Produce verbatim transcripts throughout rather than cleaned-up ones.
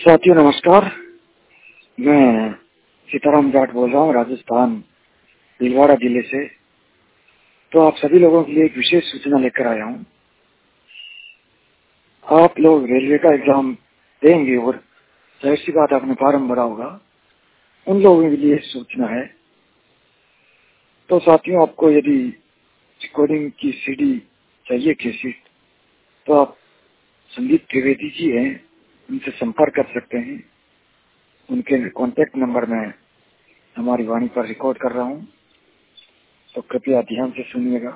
साथियों नमस्कार, मैं सीताराम जाट बोल रहा हूँ राजस्थान भीलवाड़ा जिले से। तो आप सभी लोगों के लिए एक विशेष सूचना लेकर आया हूँ। आप लोग रेलवे का एग्जाम देंगे और जाहिर सी बात आपने फॉर्म भरा होगा, उन लोगों के लिए सूचना है। तो साथियों, आपको यदि रिकॉर्डिंग की सीडी चाहिए कैसेट, तो आप संदीप त्रिवेदी जी हैं, उनसे संपर्क कर सकते हैं। उनके कॉन्टेक्ट नंबर में हमारी वाणी पर रिकॉर्ड कर रहा हूँ, तो कृपया ध्यान से सुनिएगा।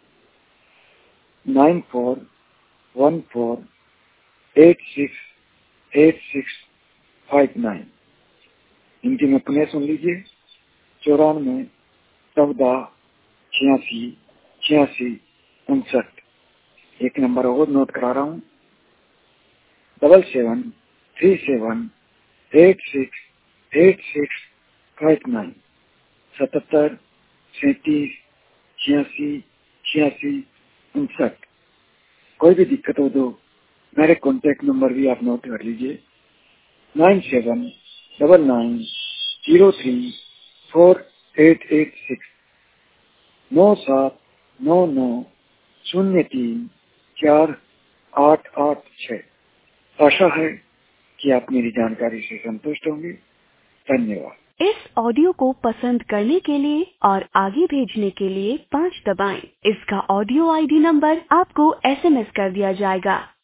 Nine four one four eight six eight six five nine. Hindi में पुनः सुन लीजिए। चौरानवे चौदह छियासी छियासी उनसठ। एक नंबर और नोट करा रहा हूँ, double seven three seven eight six eight six five nine. सतहत्तर सैंतीस छियासी छियासी उनसठ। कोई भी दिक्कत हो तो मेरे कॉन्टेक्ट नंबर भी आप नोट कर लीजिए। Nine seven double nine zero three four eight eight six. नौ सात नौ नौ शून्य तीन चार आठ आठ छः। आशा है कि आप मेरी जानकारी से संतुष्ट होंगे। धन्यवाद। इस ऑडियो को पसंद करने के लिए और आगे भेजने के लिए पाँच दबाएं। इसका ऑडियो आईडी नंबर आपको एसएमएस कर दिया जाएगा।